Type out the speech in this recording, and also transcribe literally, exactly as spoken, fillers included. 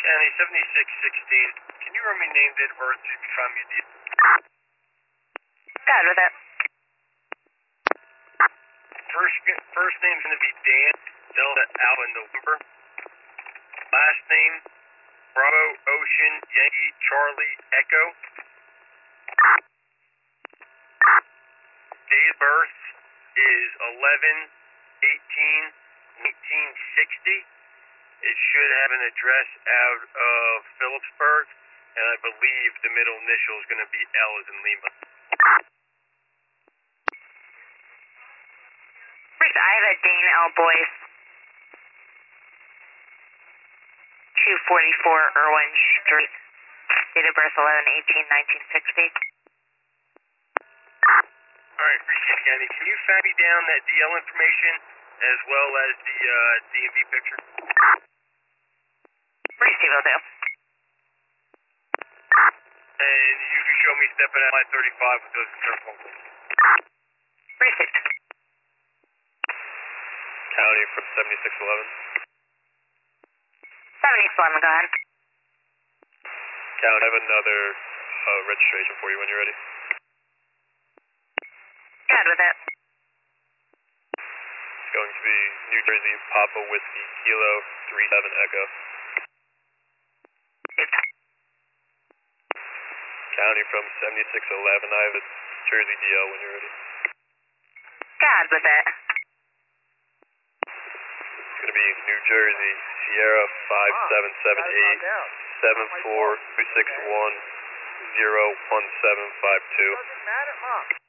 County seventy-six sixteen. Can you run me name, date of birth, if you find me a deal? Good with it. First, first name's going to be Dan, Delta Alpha November. Last name, Bravo Ocean Yankee Charlie Echo. Date of birth is eleven eighteen nineteen sixty. It should have an address out of Phillipsburg, and I believe the middle initial is going to be L as in Lima. I have a Dane L. Boyce, two forty-four Irwin Street, date of birth eleven eighteen nineteen sixty. All right, appreciate it, Candy. Can you fax me down that D L information as well as the uh, D M V picture? Receive, will do. And you can show me stepping out I thirty-five with those concerned phone calls. Received. County from seventy-six eleven. seventy-six eleven, go ahead. County, I have another uh, registration for you when you're ready. Good with it. It's going to be New Jersey Papa Whiskey Kilo three seven Echo. County from seventy-six eleven. I have a Jersey D L when you're ready. Good with it. It's going to be New Jersey Sierra five seven seven eight seven four two six one zero one seven five two. Doesn't matter, Mom.